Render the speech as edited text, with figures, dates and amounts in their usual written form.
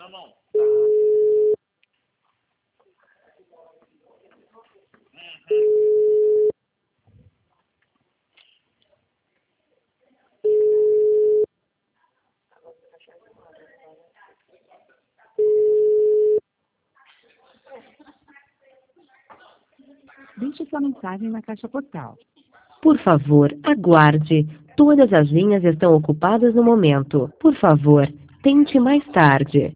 Deixe sua mensagem na caixa postal. Por favor, aguarde. Todas as linhas estão ocupadas no momento. Por favor, tente mais tarde.